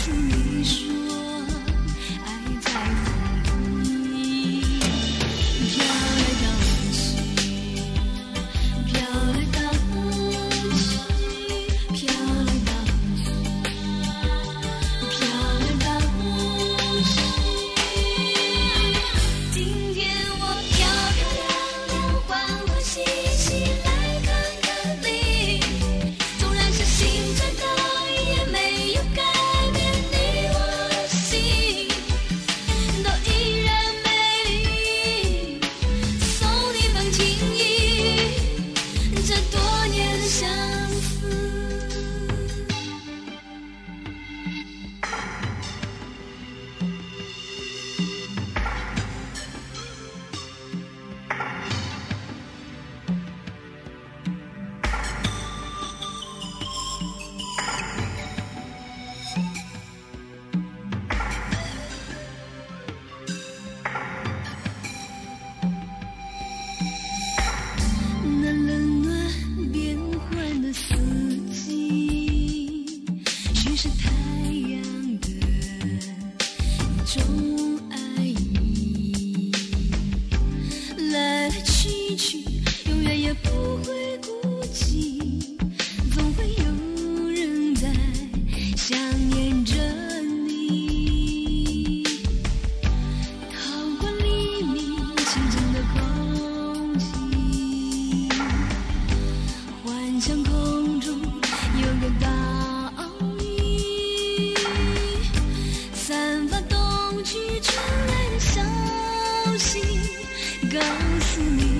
诉你说，爱在风里飘来飘去，飘来飘去，飘来飘去，飘来飘去。今天我漂漂亮亮，欢欢喜喜来看看你，纵然是心转的也没有改变，你我的心都依然美丽。送你份情意，这多年的相思。那冷暖变换的四季，许是太阳的一种爱意。来来去去，永远也不会孤寂，总会有人在想念着你。透过黎明清晨的空气，幻想空中有个岛屿，散发东去传来的消息，告诉你